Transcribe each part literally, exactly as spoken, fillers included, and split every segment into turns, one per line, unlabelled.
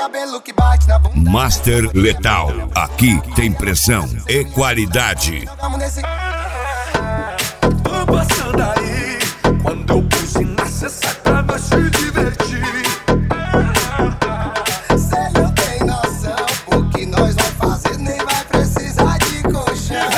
cabelo que bate na bunda.
Master Letal, aqui tem pressão e qualidade.
Vamos nesse.
Tô passando aí, quando eu buzina, cê sai pra nós se divertir.
Cê não tem noção, o que nós vai fazer nem vai precisar de colchão.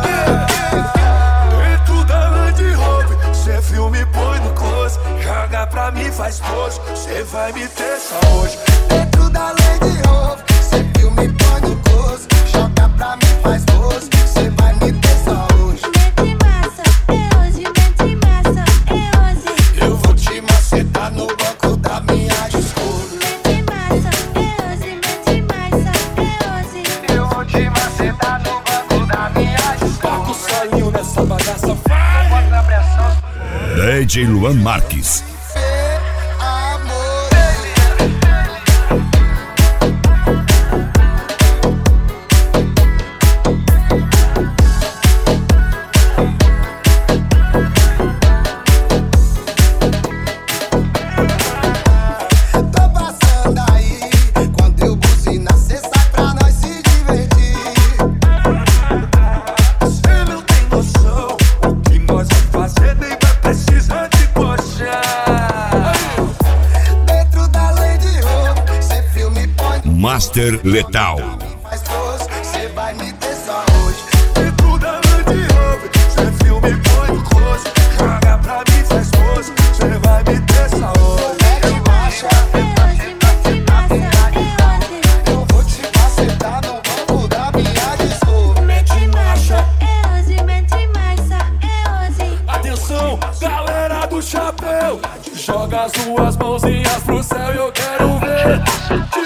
Dentro da Land Rover, cê filme, põe no close. Joga pra mim, faz pose, cê vai me ter só hoje.
Dentro da Land Rover, cê filme, põe no close. Joga pra mim, faz pose, cê vai me ter só hoje.
Mete massa, é hoje, mete massa, é hoje.
Eu vou te macetar no banco da minha Discovery.
Mete massa, é hoje, mete massa, é hoje.
Eu vou te macetar no banco da minha
Paco
Discovery.
saiu nessa bagaça, vai.
Bota a pressão.
D J Luan Marques.
Fê, amor. Tô passando aí, quando eu buzinar, cê sai pra nós se divertir.
Cê não tem noção, o que nós vai fazer nem vai precisar de coxar.
Dentro da Land Rover, cê filme, põe no
Master Letal.
faz pose, cê vai me ter só hoje.
Dentro da Land Rover, cê filme, põe no close. Joga pra mim, faz pose, cê vai me ter só hoje.
Mete marcha,
É hoje, mete massa, é hoje.
eu vou te macetar no banco da minha Discovery.
Mete massa, é hoje, mete massa, é hoje.
Atenção, galera do chapéu, joga as duas mãozinhas pro céu e eu quero ver.